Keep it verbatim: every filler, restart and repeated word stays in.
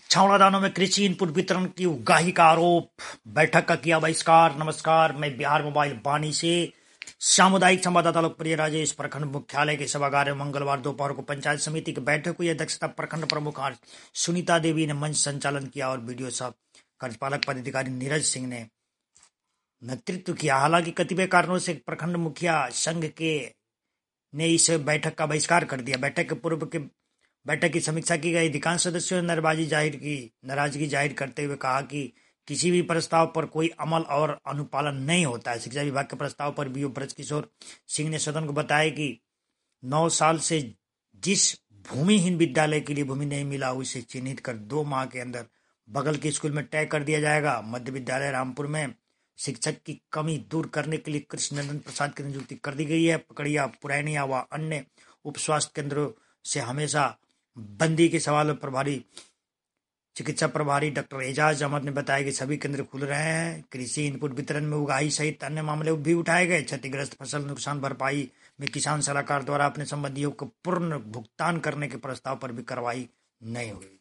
छावड़ादानों में कृषि इनपुट वितरण की उगाही का आरोप, बैठक का किया बहिष्कार। नमस्कार, मैं बिहार मोबाइल वाणी से सामुदायिक संवाददाता लोकप्रिय राजेश। प्रखंड मुख्यालय के सभागार में मंगलवार दोपहर को पंचायत समिति की बैठक हुई। अध्यक्षता प्रखंड प्रमुख सुनीता देवी ने मंच संचालन किया और वीडियो साहब कार्यपालक पदाधिकारी नीरज सिंह ने नेतृत्व किया। हालांकि कतिपय कारणों से प्रखंड मुखिया संघ के ने इस बैठक का बहिष्कार कर दिया। बैठक के पूर्व के बैठक की समीक्षा की गई। अधिकांश सदस्यों ने नाराजगी जाहिर की नाराजगी जाहिर करते हुए कहा कि किसी भी प्रस्ताव पर कोई अमल और अनुपालन नहीं होता है। शिक्षा विभाग के प्रस्ताव पर बीओ ब्रजकिशोर सिंह ने सदन को बताया कि नौ साल से जिस भूमिहीन विद्यालय के लिए भूमि नहीं मिला उसे चिन्हित कर दो माह के अंदर बगल के स्कूल में तय कर दिया जाएगा। मध्य विद्यालय रामपुर में शिक्षक की कमी दूर करने के लिए कृष्णनंदन प्रसाद की नियुक्ति कर दी गई है। पकड़िया, पुरैनिया व अन्य उप स्वास्थ्य केंद्रों से हमेशा बंदी के सवाल में प्रभारी चिकित्सा प्रभारी डॉक्टर एजाज अहमद ने बताया कि सभी केंद्र खुल रहे हैं। कृषि इनपुट वितरण में उगाही सहित अन्य मामले भी उठाए गए। क्षतिग्रस्त फसल नुकसान भरपाई में किसान सलाहकार द्वारा अपने संबंधियों को पूर्ण भुगतान करने के प्रस्ताव पर भी कार्रवाई नहीं हुई।